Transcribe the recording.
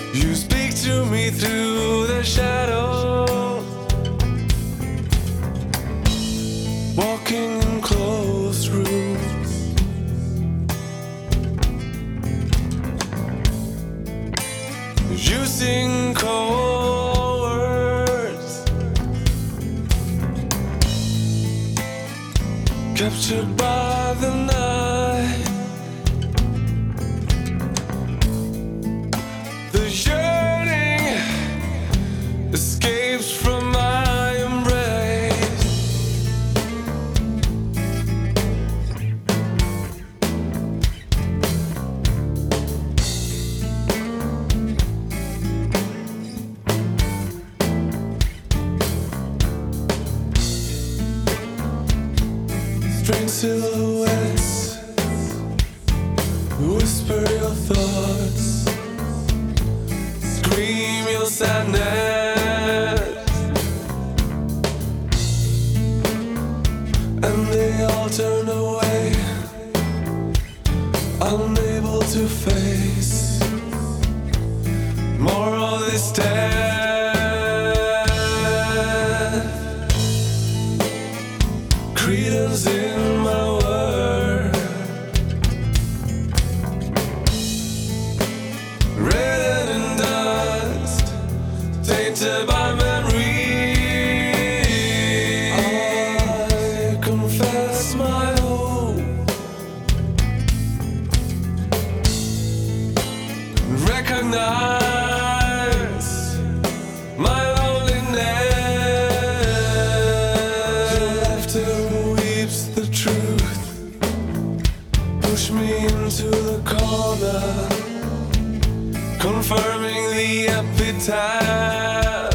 You speak to me through the shadows, walking in closed rooms. You sing cold words, captured by the night. The yearning escapes from my embrace. Strange silhouettes whisper your thoughts, scream your sadness, and they all turn away, unable to face more of this death. Credence in my word, written in dust, tainted by memory. I confess my hope, recognize my loneliness. Your laughter weeps the truth, push me into the corner, confirming the epitaph.